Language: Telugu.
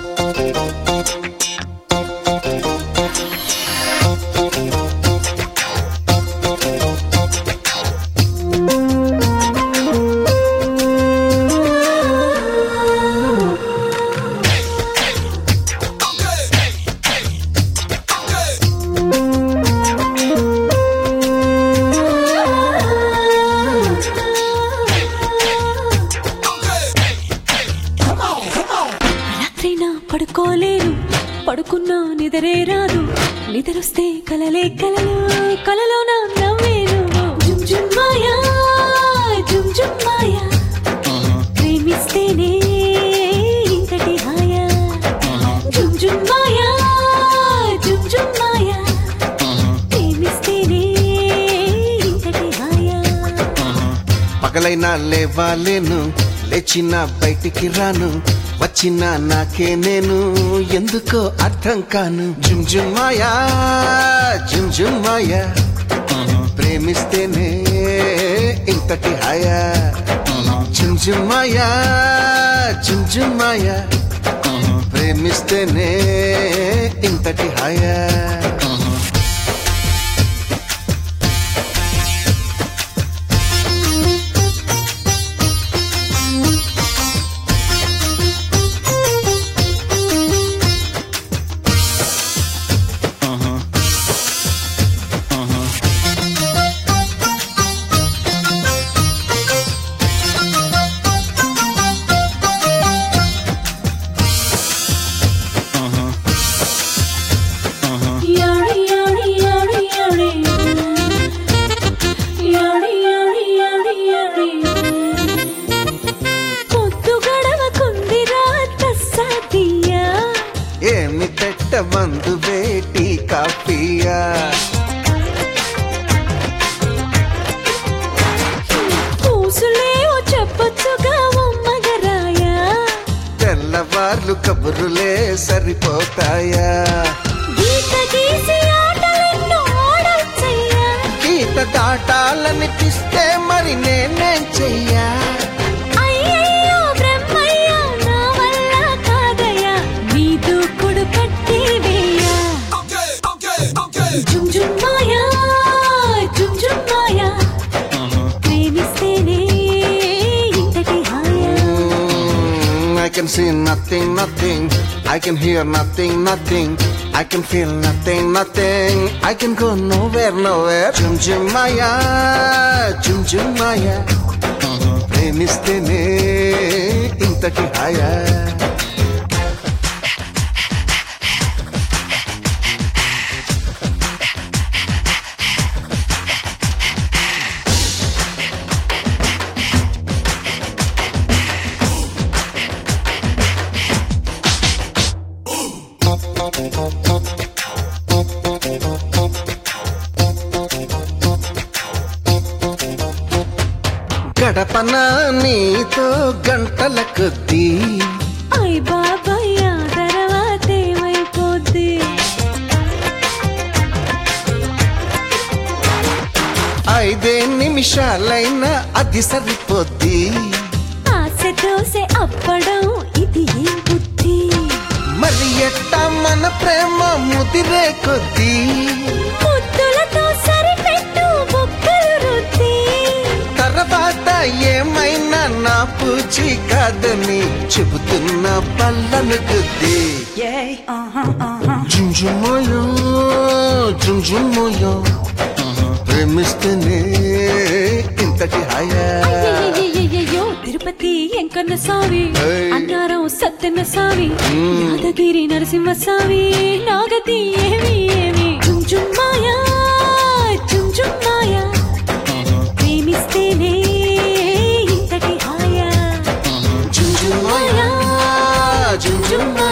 పడుకోలేను పడుకున్నా నిద్రే రాదు నిద్రొస్తే కలలే కలలు కలలో నా నవ్వేను జుమ్ జుమ్ మాయా జుమ్ జుమ్ మాయా ప్రేమిస్తేనే ఇంతటి హాయా జుమ్ జుమ్ మాయా జుమ్ జుమ్ మాయా ప్రేమిస్తేనే ఇంతటి హాయా పగలైనా లేవాలేను లేచిన బయటికి రాను వచ్చిన నాకే నేను ఎందుకో అర్థం కాను జుమ్ జుమ్ మాయా జుమ్ జుమ్ మాయా ప్రేమిస్తేనే ఇంతటి హాయా జుమ్ జుమ్ మాయా జుమ్ జుమ్ మాయా ప్రేమిస్తేనే ఇంతటి హాయా ఏమి పెట్ట మందు వేటి కాఫీయా పూసులేవో చెప్పొచ్చుగా మగరాయా తెల్లవార్లు కబురులే సరిపోతాయా గీత గీసి ఆటలెన్నో ఆడొచ్చయ్యా గీత దాటాలనిపిస్తే మరి నేనేం చెయ్యా జుమ్ జుమ్ మాయా జుమ్ జుమ్ మాయా ప్రేమిస్తేనే ఇంతటి హాయా I can see nothing, nothing. I can hear nothing, nothing. I can feel nothing, nothing. I can go nowhere, nowhere. Jum jum maya, jum jum maya. Premistene intaki haya. గడపన నీతో గంటల కొద్దీ అయ్ బాబాయ్ ఆ తర్వాత ఏమైపోద్ది 5 నిమిషాలైనా అది సరిపోద్ది ఆశ దోశ అప్పడం ఇది ఏం బుద్ధి మరి ఎట్టా మన ప్రేమ ముదిరే కొద్దీ ముద్దులతో సరిపెట్టు బుక్కలు రుద్ది తర్వాత ఏమైనా నా పూచి కాదని చెబుతున్న పళ్ళను గుద్ది జుంజుమోయో జుంజుమోయో ప్రేమిస్తేనే ఇంతటి హాయా అయ్యయ్యయ్యయ్యో తిరుపతి ఎంకన్న స్వామి అన్నారం సత్యన్న స్వామి యాదగిరి నరసింహ స్వామి నాగతి ఏమి ఏమి జుమ్ జుమ్ మాయా జుమ్ జుమ్ మాయా ప్రేమిస్తేనే ఇంతటి హాయా జుమ్ జుమ్ మాయా జుమ్ జుమ్ మాయా